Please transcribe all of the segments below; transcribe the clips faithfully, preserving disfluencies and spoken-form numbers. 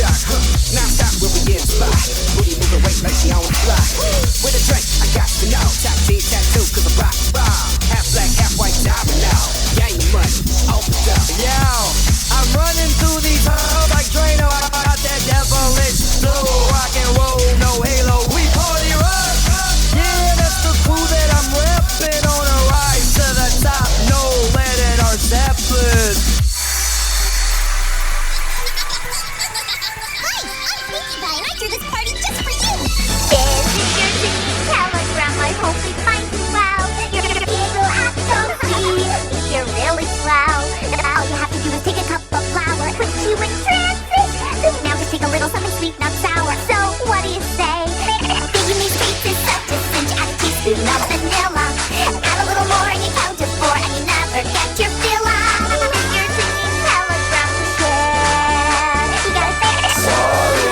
shot. Huh. Now stop when we get spot. Booty moving weight like she on the fly. With a drink, I got to know. Top T tattoo, cause I rock bomb. Half black, half white, diamond now. Gang of money, open up. Yo, I'm running through these halls like Drano. I got that devilish blue. Rock and roll, no halo. We party rock. Yeah, that's the crew that I'm reppin' on a rise to the top. No lead in our Zeppelin. This party just for you. This is your singing telegram. I hope we find you well. Your kid will act so sweet. You're really swell. All you have to do is take a cup of flour, put you in trances. Now just take a little something sweet, not sour. So what do you say? Baking these cakes is such a cinch. Add a teaspoon of vanilla. Add a little more and you count to four and you never get your fill up. This is your singing telegram to share. You gotta say sorry.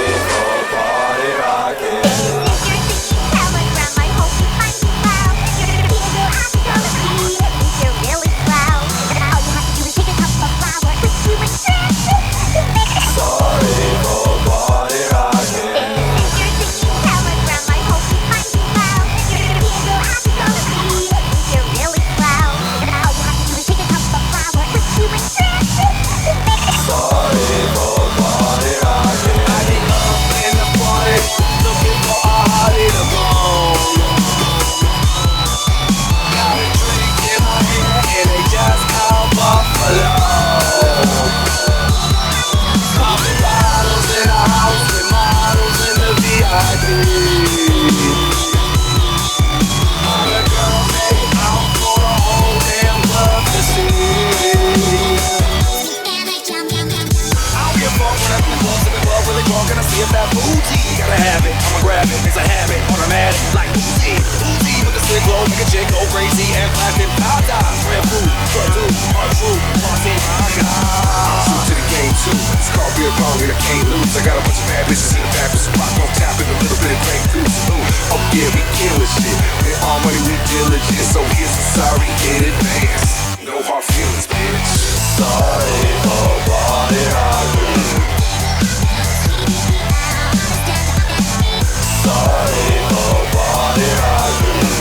If that booty, gotta have it, I'ma grab it, it's a habit, automatic, like Uzi, Uzi with the slick roll, make a chick go crazy and flash it, pow die, red food, cut through, hard food, party, my God. Shoot to the game too, it's called beer pong and I can't lose, I got a bunch of bad bitches in the back with some rock on tap and a little bit of Grey Goose, ooh, oh yeah, we killin' shit, we're all money, we diligent, so here's a sorry in advance, no hard feelings, bitch. Sorry for body rockin'. Sorry for body rockin'.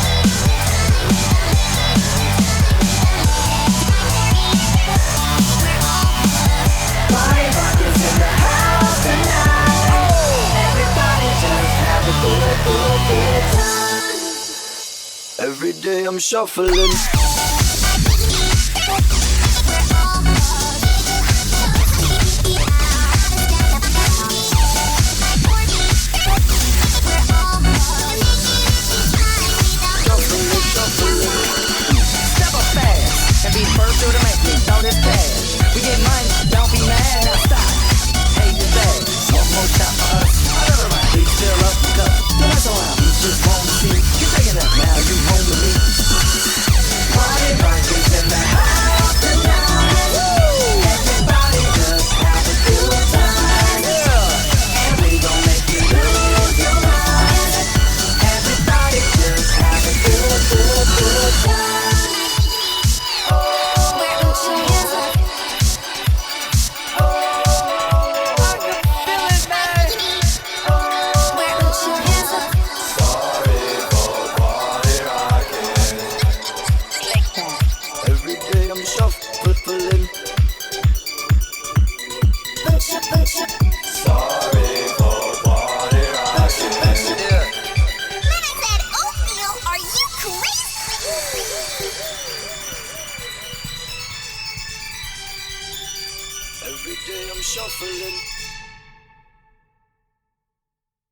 Body rockers in the house tonight. Everybody just have a good, good, good time. Every day I'm shuffling. First to the make me throw this cash. We get money, don't be mad, now stop. Hate this ass. One more shot for us. Another round. We still up the cup. Then that's all out. You just want to see. You're taking up now, you home with me. Party rockers in the house tonight. Woo! Everybody just have a good time. Yeah. And we gon' make you lose your mind. Everybody just have a good, good, good time. Every day I'm shuffling.